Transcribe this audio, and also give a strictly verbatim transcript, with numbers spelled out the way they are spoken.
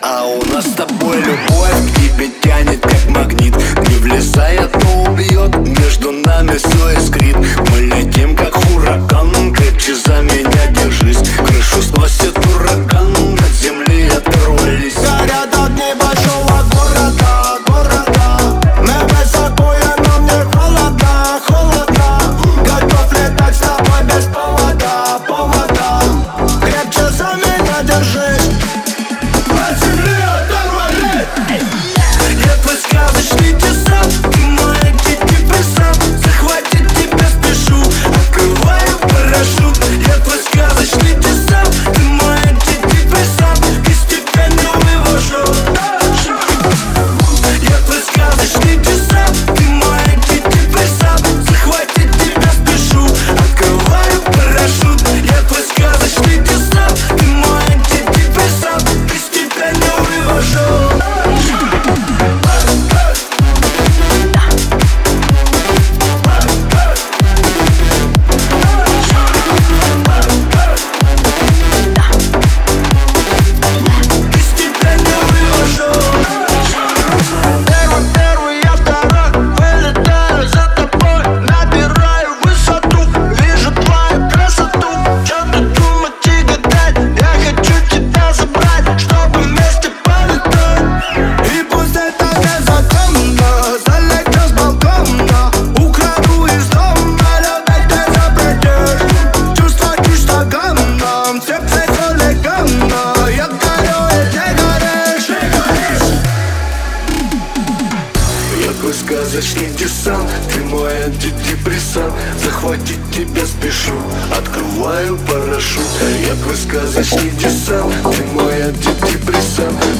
А у нас с тобой любовь к тебе тянет как магнит. Не влезает, но убьет, между нами все искрит. Мы летим как ураган, крепче за меня держись. Крышу сносит ураган, от земли оторвались. Горят огни большого города, города. Мы высоко, но мне холодно, холодно. Готов летать с тобой без повода, повода. Крепче за меня держись. От земли оторвались. Я твой сказочный десант, ты мой антидепрессант. Захватить тебя спешу, открываю парашют. Я твой сказочный десант, ты мой антидепрессант. Из тебя не вывожу. Я твой сказочный десант, ты мой антидепрессант. Захватить тебя спешу, открываю парашют. Я твой сказочный десант, ты мой антидепрессант. Из тебя не вывожу. Первый, первый, я второй. Вылетаю за тобой, набираю высоту. Вижу твою красоту. Чё тут думать и гадать? Я хочу тебя забрать, чтобы вместе полетать. И пусть это незаконно, залечу с балкона. Украду из дома, любить не запретишь. Чувства чисто гамном, сердце хулиганно. Я горю и ты горишь. Я твой сказочный десант, ты мой антидепрессант. Захватить тебя спешу, открываю парашют. Я твой сказочный десант, ты мой антидепрессант.